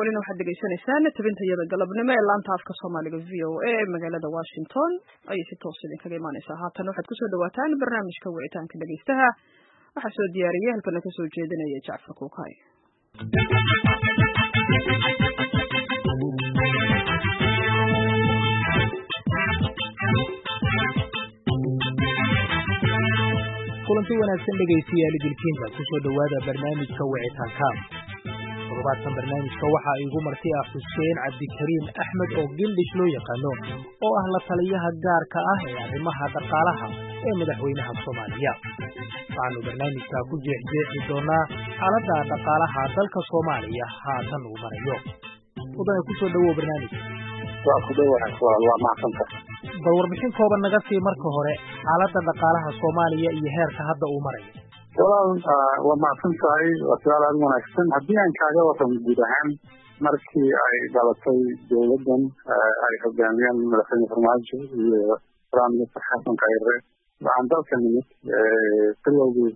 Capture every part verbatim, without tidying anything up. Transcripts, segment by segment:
ولنا واحد دقيقة تبنت يدا قلبنا ما إلا أنت عارف كصومالي في أو إيه مجال واشنطن أي في توصيل كذا ما نساها تنوح تكسر دواتان برنامج كويتان كذا جيستها وحسوا ديارية هل كنا كسر جيدنا يجعف كوكاي kulanti wanaagsan dhageystayaal idilkiinba ku soo dhawaada barnaamijka wicitaanka qodobada barnaamijka waxa igu martay ah Xuseen Cabdikariim Axmed oo Gildhish loo yaqaano oo ah la taliyaha gaarka ah ee arrimaha dhaqaalaha ee madaxweynaha Soomaaliya waxaanu barnaamijka ku jeexjeexi doonaa xaaladda dhaqaalaha dalka Soomaaliya haatan uu marayo wadada ku soo dhawo barnaamijka waa ku dhawaad waa maasanta bal warbixin kooban naga sii marka hore xaaladda dhaqaalaha Soomaaliya iyo heerka hadda uu marayo walaal waa maasantahay waa su'aal aad wanaagsan haddii aan kaaga warramo guud ahaan markii ay dhalatay dowladdan ay hogaamiyaan madaxweyne farmaajo iyo prime minister xasan khayre waxaan dalka nimid bilowgii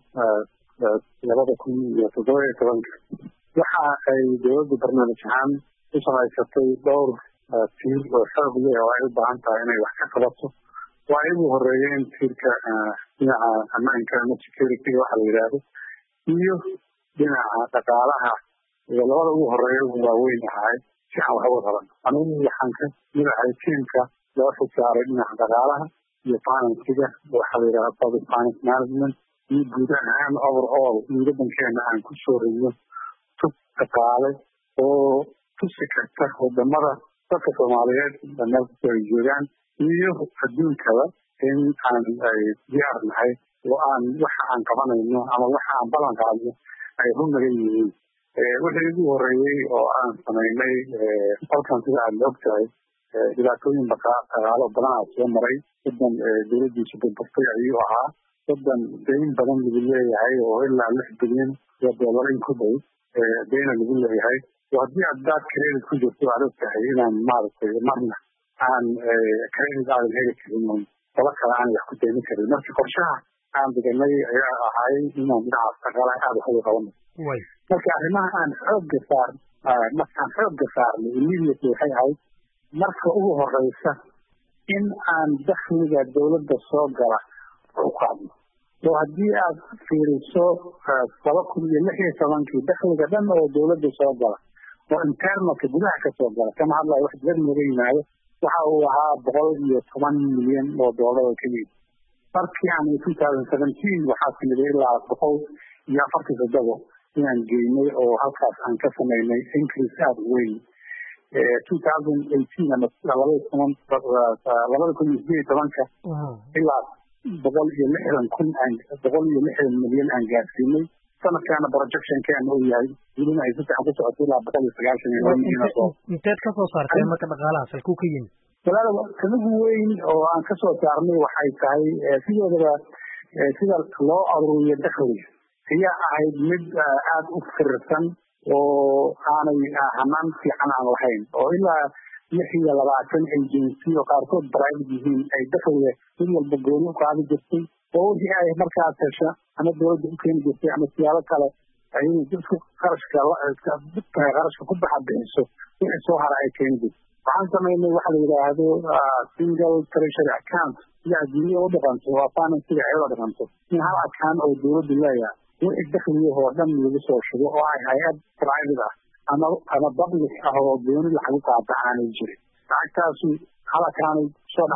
labada kun iyo toddoba iyo tobanka waxa ay dowladda barnaamij ahaan u samaysatay dhowr tiir oo xoog leh oo ay u baahan tahay inay wax ka qabato waa igu horeeyeen tiirka dhinaca ammaanka ama security waxa la yidhaahdo iyo dhinaca dhaqaalaha iyo labada ugu horeeya ugu waaweyn ahay si aan wax uga qaban anigu waxaan ka madaxay tiimka loo xisaaray dhinaca dhaqaalaha iyo financiga waxa la yidhahdo public finance management iyo guud ahaan overall in waddankeena aan ku soo riyo tub dhaqaale oo tusi karta wadamada dadka Soomaaliyeed meel kasta ay joogaan iyo adduunkaba in aan ay diyaar nahay oo aan waxa aan qabanayno ama waxa aan ballan qaadno ay runaga yihiin wixii ugu horeeyey oo aan samaynay halkan sida aad ogtahay dhibaatooyin dhaqaalo badan aa soo maray waddan dowladdiisa burburtay ayuu ahaa waddan dayn badan lagu leeyahay oo ilaa lix bilyan oo dollar in ku dhow dayna lagu leeyahay haddii aad daad credit ku jirto aad ogtahay inaan maaragtay marna aan credit aadan heli karin qolo kale aan wax ku daymin karin marka qorshaha aan deganay ayaa ahay inaan dhinacaas dhaqaalaha aada wax uga qabano marka arrimaha aan xoogga saar markaan xoogga saarnay immediately waxay ahayd marka ugu horeysa in aan dakhliga dowladda soo gala u qaadno oo haddii aad fiiriso laba kun iyo lix iyo tobankii dakhliga dhan oo dowladda soo gala oo internalka gudaha ka soo gala kama hadlayo wax dibad naga yimaado waxa uu ahaa boqol iyo toban milyan oo doolar oo keliya markii aan two thousand seventeen waxaa timiday ilaa boqol iyo afartan toddoba inaan geynay oo halkaas aan ka samaynay increase aada weyn two thousand eighteen ama labada toban labada kun iyo sideed iyo tobanka ilaa boqol iyo lixdan kun aan boqol iyo lixdan milyan aan gaarsiinay sanadkaana projectionkeena uu yahay welina ay si fiican ku socoto ilaa boqol iyo sagaashan iyo laba milyan oo inteed ka soo saarteen marka dhaqaalahaas halkuu ka yimid walaal kanagu weyn oo aan ka soo saarnay waxay tahay sidoodaba sida loo aruuriyo dakhliga ayaa ahayd mid aada u firirsan oo aanay hanaan fiican aan lahayn oo ilaa lix iyo labaatan agency oo qaarkood private yihiin ay dakhliga mid walba gooni u qaadi jirtay oo wixii ay markaas hesha ama dowladda u keeni jirtay ama siyaabo kale ay dadku qarashka qarashka ku baxa bixiso wixii soo hara ay keeni jirtay waxaan samaynay waxa la yidhaahdo single treasury account sida adduunya u dhaqanto waa financiga ay u dhaqanto in hal account oo dowladdu leeyahay wixii dakhligahoo dhan lagu soo shubo oo ay hay-ad private ah ama ama public ah oo gooni lacagu qaata aanay jirin lacagtaasu hal account soo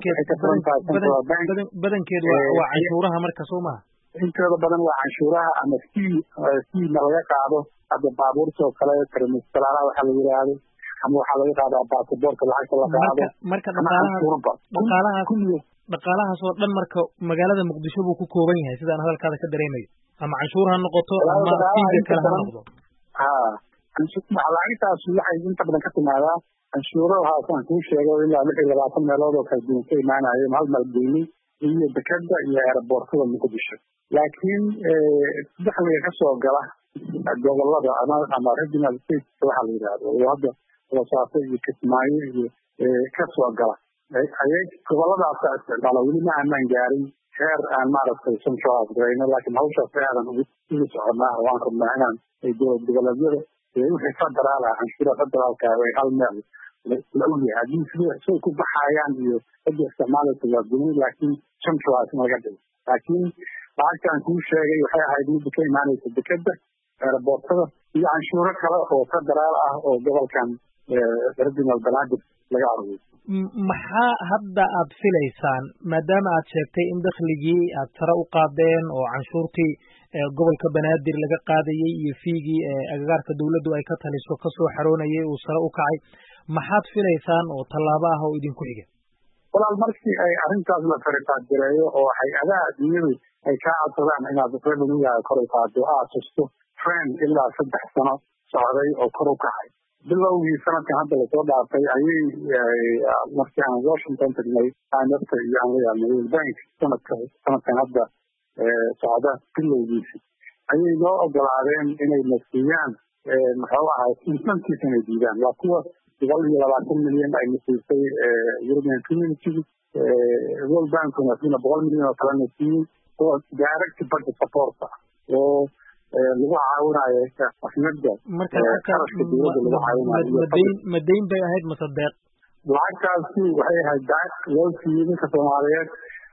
badankeedu waa canshuuraha marka soo maha intooda badan waa canshuuraha ama fee fee ma laga qaado hadda baabuurta oo kale trimesteraalaha waxaa la yidhaahdo ama waxaa laga qaadaa baasaboorka lacagta la qaado marka dhaqaalaha dhaqaalahaas oo dhan marka magaalada Muqdisho buu ku kooban yahay sidaan hadalkaada ka dareemayo ama canshuur ha noqoto ama fiiga kale ha noqdo ha lacagtaas waxay inta badan ka timaadaa canshuuraha aan kuu sheego ilaa lix iyo labaatan meelood oo kala duwan ka imaanayo hal maalgeyni iyo dekada iyo aeroboortada Muqdisho laakiin dakhliga ka soo gala gobolada ama ama regional states waxa la yiraahdo oo hadda wasaafo iyo kismaayo iyo ka soo gala ayay goboladaas isticmaala weli ma aanan gaarin heer aan maaragtay central grayna laakiin hawshaas aadan ugu soconnaa oo aan rabnaa inaan ay dowlad goboleedyada wixii federaal ah canshuura federaalka way hal meel la ogyahay haddii sida say ku baxayaan iyo cidda isticmaalaysa waa guni laakiin centralize in laga dhigo laakiin lacagtaan kuu sheegay waxay ahayd midda ka imaanaysa dekeda aeroboortada iyo canshuuro kale oo federaal ah oo gobolkan regional banaadir laga aruuriyo maxaa hadda aad filaysaan maadaama aad sheegtay in dakhligii aad sare u qaadeen oo canshuurtii gobolka banaadir laga qaadayey iyo fiigii agagaarka dawladdu ay ka taliso kasoo xaroonayay uu sare u kacay maxaad filaysaan oo tallaabo ah oo idinku xiga walaal markii ay arrintaas la fariqaadireeyo oo hay-adaha adduunyadu ay kaa codsadaan inaad revenue-gaaga kor u qaado aad tusto trend ilaa saddex sano socday oo kor u kacay bilowgii sanadkan hadda lasoo dhaafay ayay markii aan washington tagnay imfta iyo aan la yaabnay world bank sanadka sanadkan hadda socda bilowgiisi ayay noo ogolaadeen inay nasiiyaan muxuu ahay incentive inay diidaan waa kuwa boqol iyo labaatan milyan ay nasiisay european community world bankuna sina boqol milyan oo kale nasiiyey oo direct budget support ah oo lagu caawinayo xafnada qarashka dowladda lagu caawinayo madayn bay ahayd mase deeq lacagtaasi waxay ahayd daaq loo siiyey ninka soomaaliyeed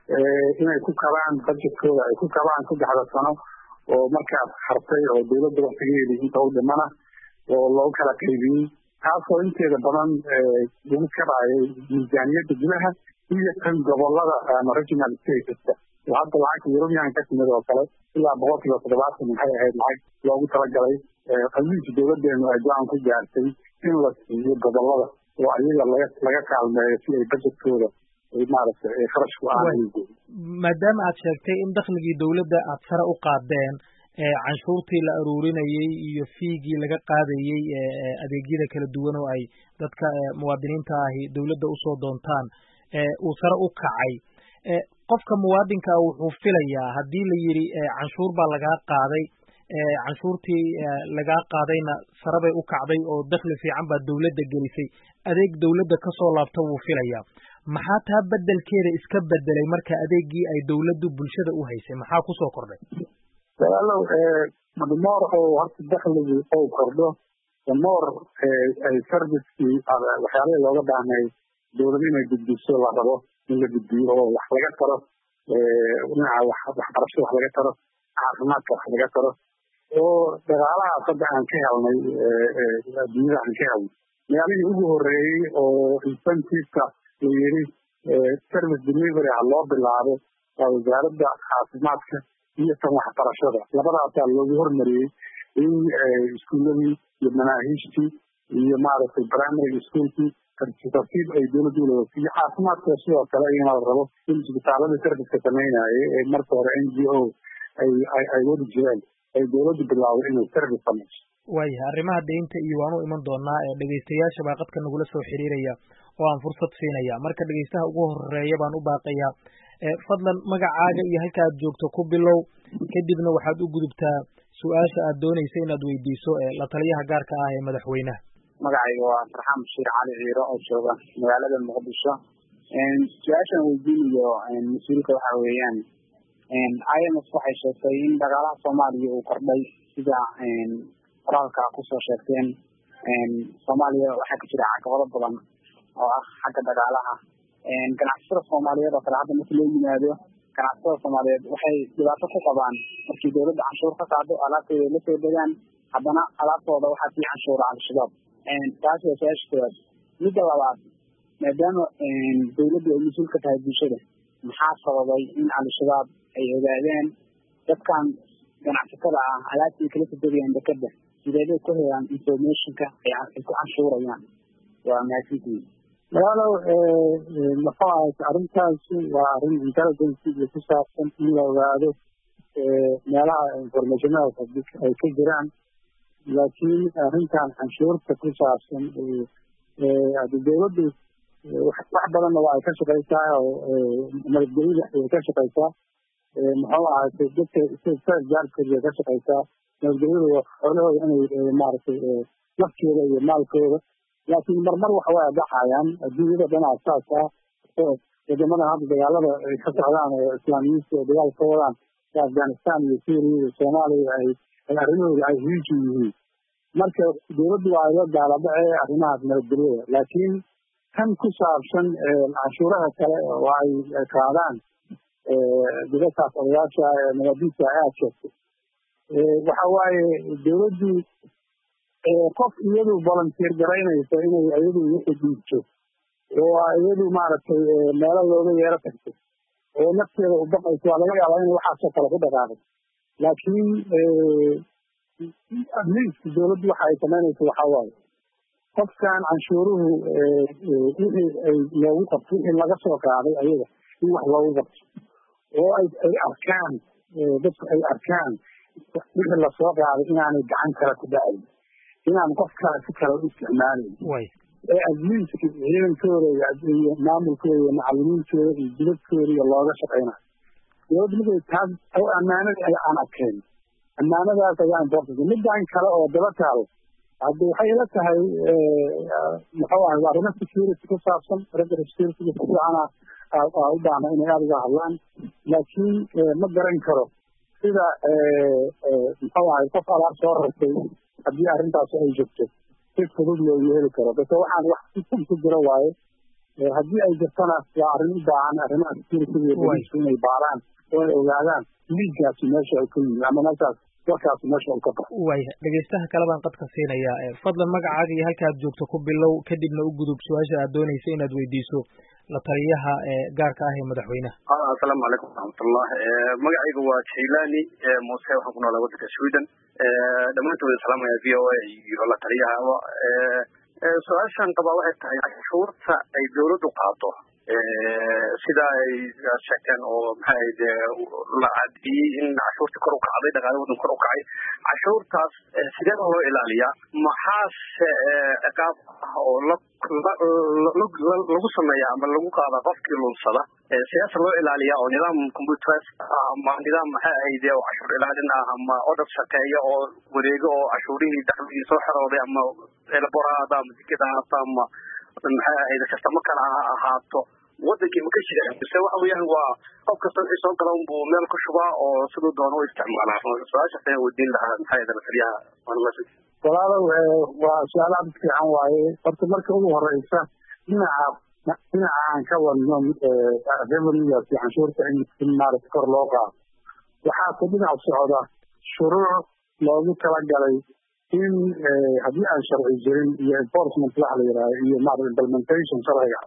inay ku kabaan budgetkooda ay ku kabaan saddexda sano oo markaas hartay oo dowladda waqtigeedii inta u dhimana oo loogu kala qaybiyey taasoo inteeda badan lagu kabaayay miisaaniyadda gudaha iyo kan gobolada ama regional statesta oo hadda lacagta european ka timid oo kale ilaa boqol kiiba toddobaatan maxay ahayd lacag loogu talagalay qaliinka dowladeenu ay go-aan ku gaartay in la siiyo gobolada oo ayaga laga laga kaalmeeyo si ay budgetkooda ay maaragtay kharashku aan maadaama aad sheegtay in dakhligii dowladda aad sare u qaadeen canshuurtii la aruurinayey iyo fiigii laga qaadayey adeegyada kala duwan oo ay dadka muwaadiniinta ahi dowladda usoo doontaan uu sare u kacay qofka muwaadinka wuxuu filayaa haddii la yidhi canshuur baa lagaa qaaday canshuurtii lagaa qaadayna sare bay u kacday oo dakhli fiican baa dowladda gelisay adeeg dowladda kasoo laabta wuu filayaa maxaa taa bedelkeeda iska bedelay marka adeegii ay dowladdu bulshada u haysay maxaa kusoo kordhay walaalow more oo horta dakhligii oo kordho more ay servicekii waxyaalihii looga baahnay dowlad inay gudbiso la rabo in la gudbiyo oo wax laga taro dhinaca waxbarashada wax laga taro caafimaadka wax laga taro oo dhaqaalahaas hadda aan ka helnay adduunyada aan ka helnay magaalihii ugu horeeyey oo incentiveka la yiri service delivery ha loo bilaabo waa wasaaradda caafimaadka iyo tan waxbarashada labadaasaa loogu hormariyey in iskuuladii iyo manaahiijtii iyo maaragtay primary schoolkii tartiib ay dowladdu ula wasiiyo caafimaadka sidoo kale iyana la rabo in isbitaaladii serviceka sameynayay ee marka hore n g o ay ay wadi jireen ay dowladdu bilaawday inay service samayso waayahay arrimaha deynta iyo waan u iman doonaa ee dhegaystayaasha baa qadka nagula soo xiriiraya oo aan fursad siinaya marka dhegaystaha ugu horeeya baan u baaqayaa fadlan magacaaga iyo halka aad joogto ku bilow kadibna waxaad u gudubtaa su-aasha aad doonaysa inaad weydiiso la taliyaha gaarka ah ee madaxweynaha magacayga waa farxaan bashiir cali ciiro oo jooga magaalada muqdisho su-aashaan weydiinayo mas-uulka waxa weeyaan i m f waxay sheegtay in dhaqaalaha soomaaliya uu kordhay sida qoraalka kusoo sheegteen soomaaliya waxaa ka jira caqabado badan oo ah xagga dhaqaalaha ganacsatada soomaaliyeed oo kale hadda marka loo yimaado ganacsatada soomaaliyeed waxay dhibaato ku qabaan markii dowladda canshuur ka qaado alaabtooda la soo degaan haddana alaabtooda waxaa sii canshuura al-shabaab taasi waa su-aasha koowaad midda labaad maadaama dowladdu ay mas-uul ka tahay bulshada maxaa sababay in al-shabaab ay ogaadeen dadkan ganacsatada ah alaabtii kala soo degayaan dekeda sideebay ku helaan informationka ay ku canshuurayaan waa mahadsantihiin walaalow maxaa ahayd arrintaasi waa arrin intelligence iyo ku saabsan in la ogaado meelaha informationadaas ay ka jiraan laakiin arrintan canshuurta ku saabsan hadi dowladdu wax badanna waa ay ka shaqaysaa oo nabadgelyada ay ka shaqaysaa muxuu ahaatay dadka jaarkeeda ay ka shaqaysaa nabadgelyada xoolahooda inay maaragtay nafkeeda iyo maalkooda laakiin marmar waxa way dhaxayaan adduunyada dhanaa saas ah oo wadamadan hadda dagaalada ay ka socdaan oo islaamiyiinta oo dagaal ka wadaan afghanistan iyo syria iyo soomaaliya ay arrimahooda ay hiiji yihiin marka dowladdu waa ila daalabacee arrimahaas nabadgelyada laakiin kan ku saabsan canshuuraha kale oo ay qaadaan dadkaas odayaasha nabadiisa aad sheegtay waxa waaye dowladdu qof iyadu volunteer garaynaysa inay iyadu wixii dhiibto oo iyadu maaragtay meelo looga yeero tagto oo nafteeda u baqayso waa laga yaabaa inay waxaasoo kale ku dhaqaaqo laakiin atleast dowladdu waxa ay samaynayso waxaa waaye qofkan canshuuruhu wixii ay loogu qabto wixii laga soo qaaday ayaga in wax loogu qabto oo ay ay arkaan dadku ay arkaan wixii lasoo qaaday inaanay gacan kale ku dhacayn inaan qof kale si kale u isticmaalayn ee adliinka ciidankooda iyo maamulkooda iyo macallimiintooda iyo jidadkooda iyo looga shaqaynayo dowladda markay taas oo ammaanada ay aan adkayn ammaanadaas ayaa important midaan kale oo daba taalo hadda waxay ila tahay muxuu ahay arrimo security ku saabsan ragga security ku fiicana u baahna inay aada uga hadlaan laakiin ma garan karo sida muxuu ahay qof alaab soo rartay haddii arrintaas ay jirto si fudud loogu heli karo base waxaan wax si fud ku jiro waaye haddii ay jirtana waa arrin u baahan arrimaha security inay baaraan oo ay ogaadaan liigaasi meesha ay ka yimi ama meeshaas warkaasi meesha uu ka baxo waaya dhegeystaha kale baan qadka siinayaa fadlan magacaaga iyo halkaad joogto ku bilow kadibna u gudub su-aasha aad doonaysa inaad weydiiso la taliyaha gaarka ah ee madaxweynaha assalaamu calaykum waraxmatullah magacaygu waa jailani muuse waxaan ku noolaa waddanka sweden dhammaantood salaamaya v o a iyo la taliyahaba su-aashan qabaa waxay tahay canshuurta ay dowladdu qaado sida ay sheegteen oo maxay de la cadiyey in cashuurtii kor u kacday dhaqaale waddan kor u kacay cashuurtaas sidee loo ilaaliyaa maxaase ciqaab ah oo lagu sameeya ama lagu qaada qofkii lunsada sidaas loo ilaaliyaa oo nidaam computeris ama nidaam maxay ahayde oo cashuur ilaalin ah ama odhar shaqeeya oo wareego oo cashuurihii dakhligii soo xerooday ama elaboraada ama dikada ahaato ama maxay ahayde kastamo kale ha ahaato wadankii ma ka jira mise waxa weeyaan waa qof kasta wixii soo gala unbuu meel ku shubaa oo siduu doono u isticmaalaa su-aashaas ayaan weydiin lahaa maxaa yeele mataliyaha walaalow waa su-aal aad fiican waaye horta marka ugu horeysa dhinaca dhinaca aan ka wadno revenuegaas iyo canshuurta in maarata kor loo qaado waxaa ku dhinac socda shuruuc loogu talagalay in haddii aan sharci jirin iyo enforcement waxa la yidhahdo iyo maarata implementation sharciga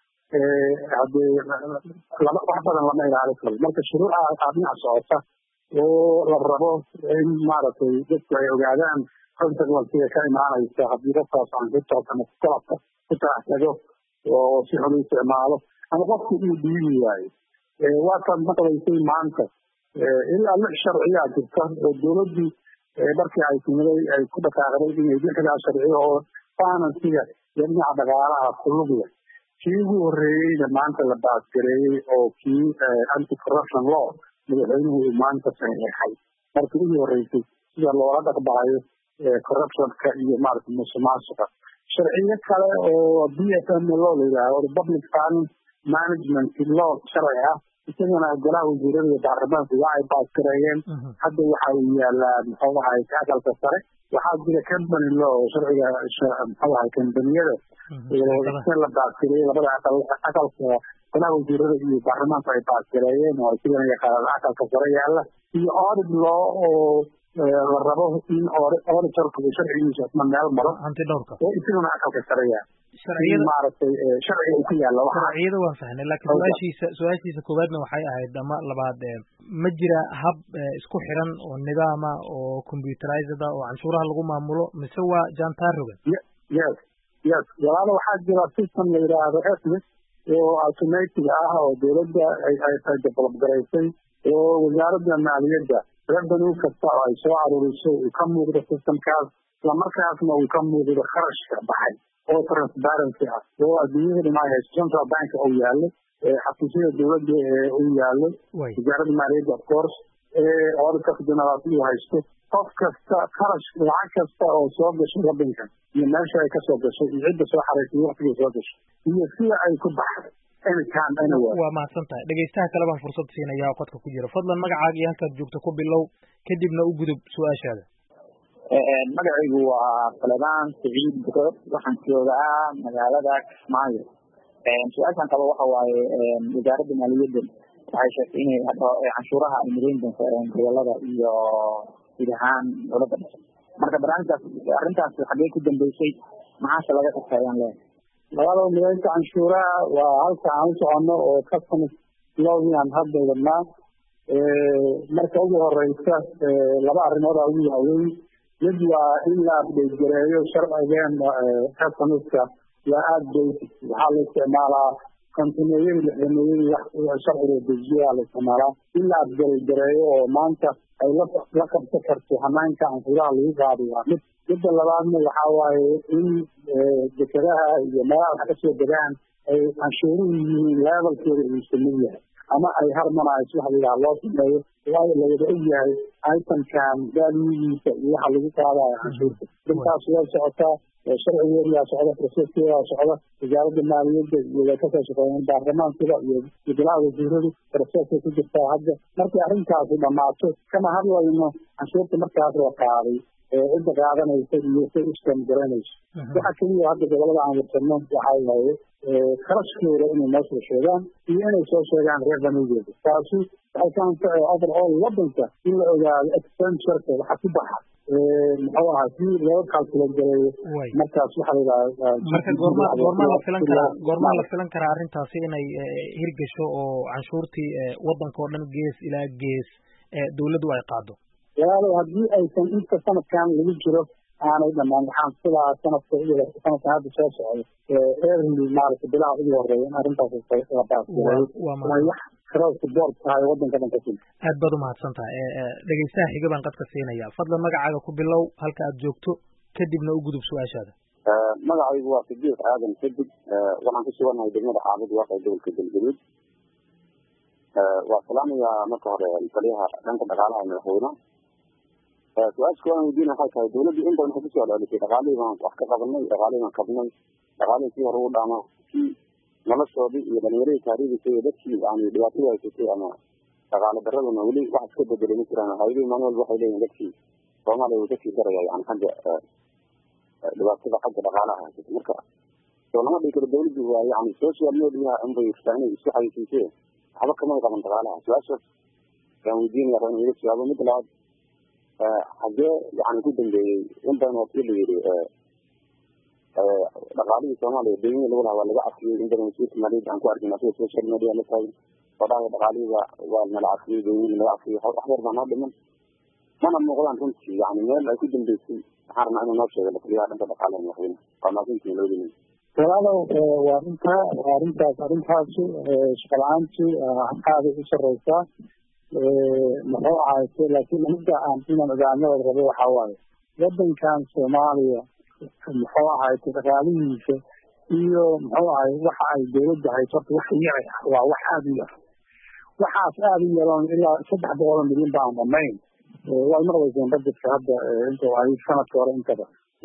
haddee lama wax badan lama ilaali karo marka shuruuca aa dhinac socota oo la rabo in maaragtay dadku ay ogaadaan consequencega ka imaanaysa haddii qofkaas canshuurtaas ama qalabka ku tarax tago oo si xun u isticmaalo ama qofku uu dhiibi waayo waataad maqlaysay maanta ilaa lix sharciyaa jirta oo dowladdii markii ay timiday ay ku dhaqaaqday inay lixdaa sharciyo oo finansiga iyo dhinaca dhaqaalaha kulugya kii ugu horreeyeyna maanta la baasgareeyey oo kii anti corruption law madaxweynuhu uu maanta saxeexay markii ugu horreysay sida loola dhaqbaayo corruptionka iyo maarata musuqmaasuqa sharciyo kale oo b f m law la yidhaahdo public finance management law sharci ah isagana golaha wasiirada iyo baarlamaanku waa ay baasgareeyeen hadda waxa uu yaalaa muxuu ahay aqalka sare waxaa jira company law sharciga muxuu ahay kambaniyada la baasgareeyey labada aqal aqalka golaha wasiirada iyo baarlamaanku ay baasgareeyeen oo sidana yaqaanaan aqalka sare yaala iyo audit law oo la rabo in auditorku sharcigiisa isna meel maro oo isagana aqalka sare yaala sharciyada maaragtay sharciga uu ku yaalla sharciyada waan fahnay laakiin su-aashiisa su-aashiisa koowaadna waxay ahayd ama labaad ma jira hab isku xiran oo nidaama oo computerized ah oo canshuuraha lagu maamulo mise waa jantarogan yes yes walaalo waxaa jira system la yidhaahdo esmis oo automatic ah oo dowladda ay ay develop garaysay oo wasaaradda maaliyadda revenue kasta oo ay soo aruuriso uu ka muuqdo systemkaas isla markaasna uu ka muuqdo kharashka baxay oo transparency ah oo adduunyada dhimaa haysto central bank uu yaallo xafiisyada dowladda uu yaallo wasaaradda maaliyadda of course auditor general uu haysto qof kasta kharash lacag kasta oo soo gashay waddanka iyo meesha ay kasoo gashay iyo cidda soo xaraysay waqtigay soo gashay iyo sida ay ku baxday anytime anywhere waa mahadsan tahay dhegeystaha kale baan fursad siinayaa oo qodka ku jira fadlan magacaaga iyo halkaad joogto ku bilow kadibna u gudub su-aashaada magacaygu waa Faladaan Saciid Bukood waxaan joogaa magaalada Kismaayo. su-aashan qabo waxa waaye wasaaradda maaliyadda waxay sheegtay inay canshuuraha ay mideyn doonto gobolada iyo guud ahaan dowladda dhexe. marka barnaamijkaas arrintaas xaggee ku dambeysay maxaase laga qabtayaan leeyahay? labada mideynta canshuuraha waa halka aan u soconno oo customs loogiaan hadda wadnaa. marka ugu horeysa laba arrimood aa ugu waaweyn. mid waa in la update gareeyo sharcigeen customska waa aada basic. waxaa la isticmaalaa kontineeyadii lixdameeyadii sharciga dejiyaa la isticmaalaa in la update gareeyo oo maanta ay la la qabsan karto hanaanka canshuuraha lagu qaado waa mid. midda labaadna waxaa waaye in dekedaha iyo meelaha wax kasoo degaan ay canshuuruhu yihiin levelkeeda uu samid yahay ama ay harmonize waxa la yidhaha loo sameeyo waayo lawada og yahay itemkan valuegiisa iyo waxa lagu qaadayo canshuurta. intaas way socotaa sharcigeedaa socda proceskeedaa socda wasaaradda maaliyadda iyo way kasoo shaqeeyeen baarlamaankida iyo golaha wasiiradu proceskay ku jirtaa hadda. markii arrintaasi dhamaato kama hadlayno canshuurta markaas la qaaday cidda qaadanaysa iyo say uskan garanayso. waxa keliya hadda gobolada aan warsano waxaa waaye kharashkooda inay noo soo sheegaan iyo inay soo sheegaan revenuegeeda. taasi waxay ka anfacay overall wadanka in la ogaado expenditureka waxa ku baxa muxuu ahaa si loo calculate gareeyo. markaas waxaa la yidhaha marka goorma goormaa la filan karaa goormaa la filan karaa arrintaasi inay hirgasho oo canshuurtii wadanka oo dhan gees ilaa gees dawladdu ay qaado? walaalow haddii aysan inta sanadkan lagu jiro aanay dhamaan waxaan sidaa sanadka sanadkan hadda soo socdo early maaragta bilaha ugu horeeya in arrintaas la baasgareeyo wax crowdka board tahay wadanka dhan ka jira. aad baad umahadsan tahay. dhegeystaha xiga baan qadka siinaya. fadlan magacaaga ku bilow halka aad joogto kadibna u gudub su-aashaada. magacaygu waa Sidiiq Aadan Sadig. waxaan ku suganahay degmada Xaafad Waaqi gobolka Galgaduud. waa salaamaya marka hore taliyaha dhanka dhaqaalaha madaxweynaha. su-aasha kuwaan weydiina waxay tahay dawladdu in badan waxay kusoo celcelisay dhaqaalihii baan wax ka qabanay dhaqaalihii baan kabnay dhaqaalihii si hore u dhaama kii noloshoodii iyo dhalinyaradii taariikhdiisa iyo dadkii yani dhibaatada haysatay ama dhaqaale daraduna weli wax iska bedelay ma jiraan. hayadii maalin walba waxay leeyihin dadkii soomaaliya wuu dadkii daraya yani xagga dhibaatada xagga dhaqaalaha haysatay. marka soo lama dhigi karo dawladdu waa yani social media unbay rabtaa inay isku xayisiisee waxba kamay qaban dhaqaalaha. su-aashaas ayaan weydiinaya raba in iga jawaabo. mid labaad xaggee yani ku dambeeyey in badan waa sii la yidhi dhaqaalihii soomaaliya deymihii lagu lahaa waa laga cafiyey. in badan wasiirka maaliyadda aan ku arkin asiga social media la tahay oo dhahay dhaqaalihii waa nala cafiyey deymihii nala cafiyey wax yar baa noo dhiman mana muuqdaan runtii yani meel ay ku dambeysay. waxaan rabnaa inuu noo sheego lataliyaha dhanka dhaqaalaha madaxweyne. waa maasintii labadiina. walaalow waa arrinta waa arrintaas arrintaasi shaqo la-aantu aaday u sareysaa muxuu ahayse laakiin midda aan inaan ogaanada rabo waxaa waaye wadankan soomaaliya muxuu ahayse dhaqaalihiisa iyo muxuu ahay waxa ay dawladda hayso horta wax yar ah waa wax aada u yar. waxaas aada u yaroon ilaa saddex boqol oo milyan baan dhamayn. waad maqlayseen budgetka hadda inta ay sanadka hore intaba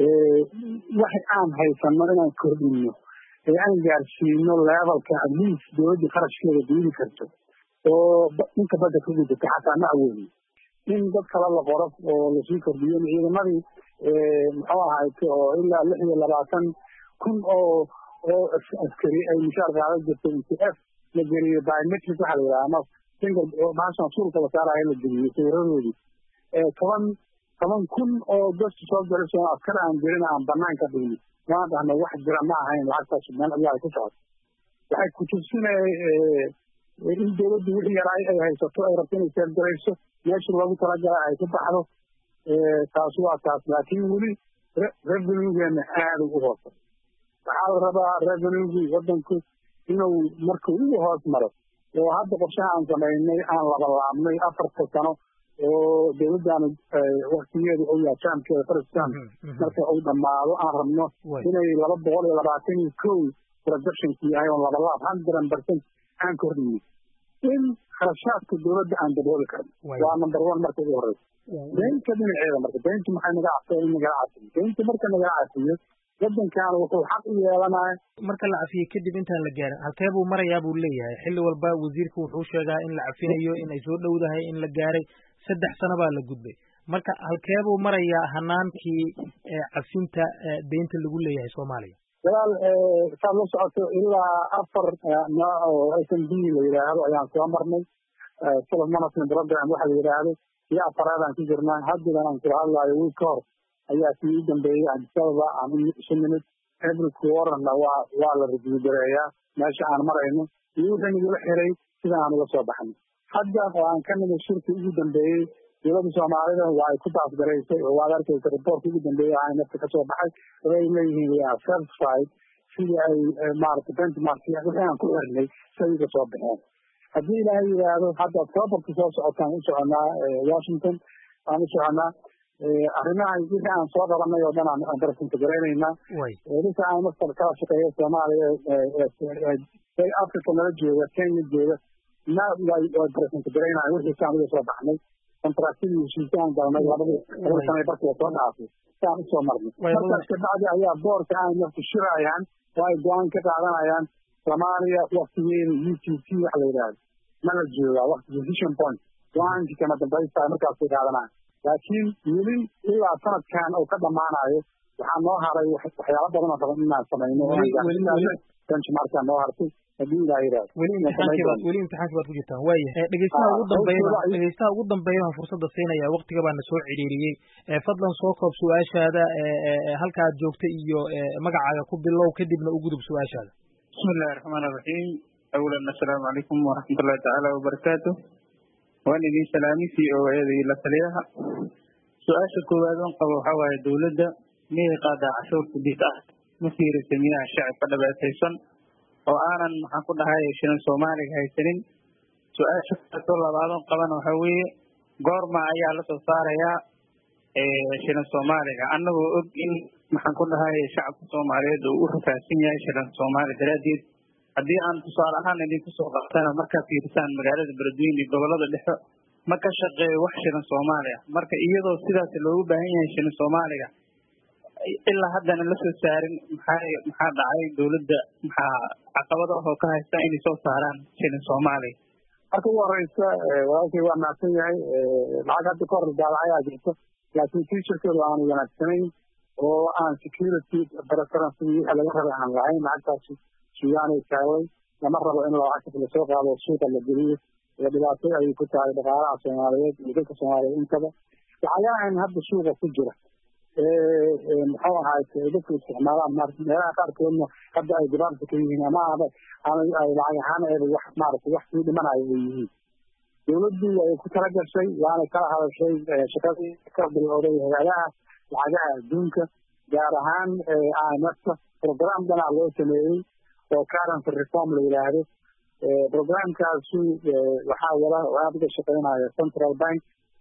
wax aan haysano inaan kordhino ee aan gaarsiino levelka at least dawladda qarashkeeda diidi karto oo inta badda ku gudata xataa ma awoodin in dad kale la qoro oo lasii kordhiyo. ciidamadii muxuu ahayte oo ilaa lix iyo labaatan kun oo oo askari ay mishaar qaadan jirtay n t f la geliyo biometric waxa la yidhaha ama single bahashan suulka la saarayo la geliyo sawiradoodii toban toban kun oo dadka soo galayso askar aan jirin aan banaan ka dhigin waan dhahnay wax jira ma ahayn lacagtaas meel ayaa ku socoto. waxay ku tusinay in dawladdu wixii yaraay ay haysato ay rabto inay seergarayso meeshii loogu talagalay ay ku baxdo. taasi waa taas laakiin weli revenuegeena aada ugu hoosa. waxaa la rabaa revenuegii wadanku inuu marka ugu hoos maro oo hadda qorshaha aan samaynay aan labalaabnay afarta sano oo dawladdaanu waktigeedu u yahay jaamkeeda faristan marka uu dhamaado aan rabno inay laba boqol iyo labaatan iyo kow productionki yahay oo labalaab hundred percent aan kordhino in kharashaadka dawladda aan dabooli karno. waa number one marka ugu horeysa. deynta dhinaceeda marka deyntu maxay naga cafay in nagala cafiyo deynta marka nagala cafiyo wadankan wuxuu xaq u yeelanaya marka la cafiyey kadib intaan la gaarin halkee buu marayaa buu leeyahay. xilli walba wasiirku wuxuu sheegaa in la cafinayo in ay soo dhowdahay in la gaaray saddex sano baa la gudbay. marka halkee buu marayaa hanaankii cafinta deynta lagu leeyahay Soomaaliya walaal saad la socoto ilaa afar nooc oo S M B la yiraahdo ayaan soo marnay self management program waxa la yiraahdo iyo afaraadaan ku jirnaa haddana aan kula hadlayo week ka hor ayaa sii dambeeyay Addis Ababa aan isminid every quarter waa waa la review gareeyaa meesha aan marayno iyo wixii nagu xiray sida aan uga soo baxnay hadda aan ka nimid shirkii ugu dambeeyay dowladda Soomaalida waa ay ku taasgareysay oo waa arkaysa report ugu dambeeyay aan nafta ka soo baxay oo ay leeyihiin waa certified sidii ay maaragtay benchmark wixii aan ku xirnay sidii ka soo baxeen haddii ilaahay yiraahdo hadda October-ka soo socotaan u soconaa Washington aan u soconaa arrimaha wixii aan soo qabanay oo dhan aan barsinta gareynaynaa wixii aan mastar kala shaqeeyo Soomaaliya ee Afrika nala jooga Kenya jooga na way barsinta gareynaa wixii aan uga soo baxnay kontraktigi heshiisaan galnay labadii sanay barkii soo dhaafay saan u soo marnay markaas ka bacdi ayaa boorka aan naftu shirayaan oo ay go'aan ka qaadanayaan Soomaaliya waqtigeeda U T C wax la yiraahdo ma la jooga waqti decision point go'aankii kama dambaysta markaas ka qaadanayaan laakiin weli ilaa sanadkan oo ka dhamaanayo waxaa noo haray waxyaalo badan oo badan inaan samayno oo aan benchmark noo hartay hadii ilaahay yiraahdo weli imtixaankii baad weli imtixaankii baad ku jirtaan waayahay dhegeystaha ugu dambeeya dhegeystaha ugu dambeeya waxaan fursadda siinayaa waqtiga baan soo ciriiriyey fadlan soo koob su'aashaada halka aad joogta iyo magacaaga ku bilow kadibna u gudub su'aashaada bismillahir rahmaanir rahiim awlan assalaamu calaykum wa rahmatullahi ta'ala wa barakaatuh waan idin salaami fi ooyada ila taliyaha su'aasha koowaad oo qabo waxa waaye dawladda miyay qaadaa cashuurta dib ah ma fiirisa miyaa shacabka dhabaataysan oo aanan maxaan ku dhahay shirin Soomaaliga haysanin su'aasha labaad oo qabana waxa weeye goorma ayaa la soo saarayaa ee shirin Soomaaliga annagoo og in maxaan ku dhahay shacabka Soomaaliyeed uu u rafaadsan yahay shirin Soomaali daraadeed haddii aan tusaale ahaan idinku soo qaatana markaa fiirsaan magaalada Beledweyne iyo gobolada dhexe ma ka shaqeeyo wax shirin Soomaaliya marka iyadoo sidaas loogu baahan yahay shirin Soomaaliga ilaa haddana la soo saarin maxaa maxaa dhacay dawladda maxaa caqabado oo ka haysta inay soo saaraan shirin Soomaaliya marka ugu horeysa walaalkay waa mahadsan yahay lacag hadda ka hor daalacayaa jirto laakiin futurekeedu aanu wanaagsanayn oo aan security preference wixii laga rabay aan lahayn lacagtaasi suugaanay taaway lama rabo in lacagta la soo qaado suuqa la geliyo iyo dhibaato ay ku tahay dhaqaalaha Soomaaliyeed iyo dadka Soomaaliyeed intaba waxyaabahan hadda suuqa ku jira ee muxuu ahaay dadku isticmaalaan meelaha qaarkoodna hadda ay dibaarka ka yihiin ama ay lacag ahaan ay wax maaragtay wax sii dhimanayo ay yihiin dawladdu way ku tala gashay waana kala hadashay shaqadii ka bilowday hay'adaha lacagaha adduunka gaar ahaan I M F-ka program dana loo sameeyey oo currency reform la yiraahdo programkaasi waxaa wada aad ka shaqeynaya central bank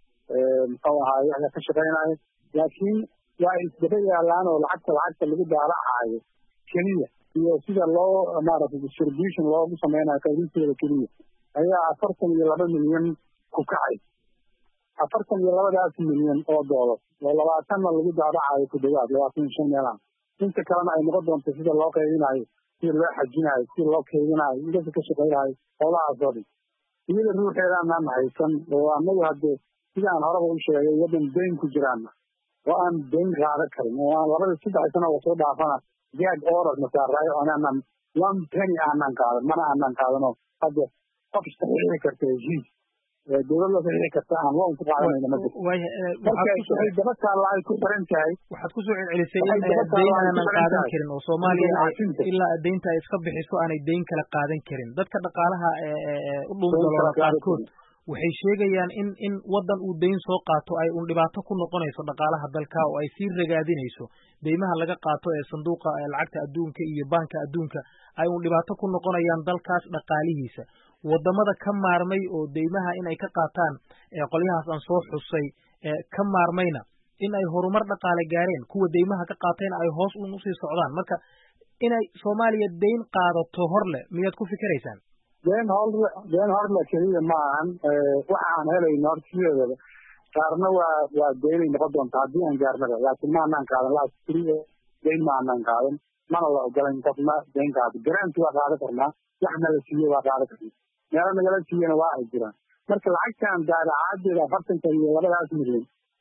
muxuu ahaay waxa ka shaqeynaya laakiin waa isdaba yaalaan oo lacagta lacagta lagu daalacayo keliya iyo sida loo maaragtay distribution loogu sameynayo qaybinteeda keliya ayaa afartan iyo laba milyan ku kacay afartan iyo labadaas milyan oo doolar oo labaatanna lagu daalacayo ku dhawaad labaatan iyo shan meelaan inta kalena ay noqon doonto sida loo qaybinayo sida loo xajinayo sida loo kaydinayo idinka ka shaqeynayo howlahaas oo dhan iyada ruuxeeda aan haysan oo annagu haddee sida aan horeba u sheegay waddan deyn ku jiraana oo aan deyn qaadan karin oo aan labada saddex sano oo soo dhaafana gag order masaaraayo aanan one penny aanan qaadan mana aanan qaadano hadda qof saxiixi karta heshiis dawladda saxiixi karta aan loon ku qaadanayna ma jirto waxay daba taalla ay ku xiran tahay waxaad ku soo celcelisay in deyn aanan qaadan karin oo Soomaaliya ilaa deynta ay iska bixiso aanay deyn kala qaadan karin dadka dhaqaalaha u dhuundaloola qaarkood waxay sheegayaan in in wadan uu deyn soo qaato ay un dhibaato ku noqonayso dhaqaalaha dalka oo ay sii ragaadinayso deymaha laga qaato ee sanduuqa lacagta adduunka iyo banka adduunka ay un dhibaato ku noqonayaan dalkaas dhaqaalihiisa wadamada ka maarmay oo deymaha in ay ka qaataan ee qolyahaas aan soo xusay ee ka maarmayna in ay horumar dhaqaale gaareen kuwa deymaha ka qaatayna ay hoos u sii socdaan marka inay Soomaaliya deyn qaadato horle miyaad ku fikiraysaan deen horle deen horle keliya ma ahan waxa aan helayno hortiyeeda qaarna waa waa deyn noqon doonta haddii aan gaarnaba laakiin ma aanan qaadan laa keliya deyn ma aanan qaadan mana la ogolan qofna deyn qaado garanti waa qaadan karnaa waxna la siiyo waa qaadan karnaa meelo nagala siiyana waa ay jiraan marka lacagtan daalacadeeda afartanka iyo labadaas milyan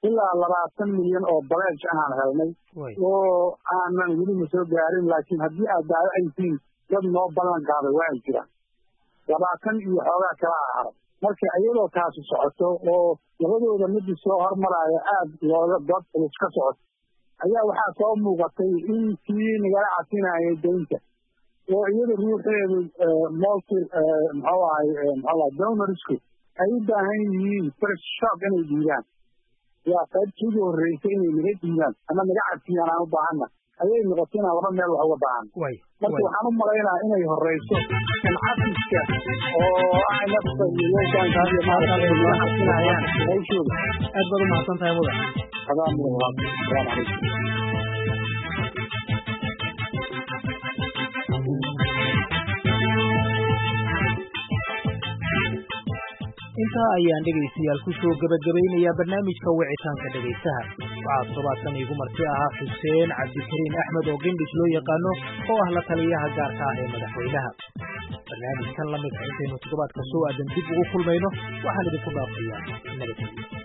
ilaa labaatan milyan oo baleej ahaan helnay oo aanan welina soo gaarin laakiin haddii aad daawacaysiin dad noo ballan qaaday waa ay jiraan labaatan iyo xoogaa kala haray marka iyadoo taasi socoto oo labadooda midii soo hormaraayo aada looga dood culus ka socoto ayaa waxaa soo muuqatay in kii nagala casinayay daynta oo iyada ruuxeedu multi muxuu ahay muxuu ahay donorsku ay u baahan yihiin first shock inay dhiibaan yaa qaybtii ugu horreysay inay naga dhiibaan ama naga casiyaan aan u baahanna ayay noqotay inaan laba meel wax uga baahan marka waxaan u malaynaa inay horreyso in cafiska oo ay nafta iyo yeeshaanka iyo maaragtay naga casinayaan hawshooda aad baad u mahadsan tahay mudan adaa mudan salaamu calaykum intaa ayaan dhegaystayaal ku soo gabagabaynayaa barnaamijka wicitaanka dhegaystaha waxaa toddobaadkan iigu marti ahaa xuseen cabdikariin axmed oo gendhish loo yaqaano oo ah la taliyaha gaarka ah ee madaxweynaha barnaamijkan la midka intaynu toddobaadka soo aadan dib ugu kulmayno waxaan idinku dhaafayaa nabadgelyo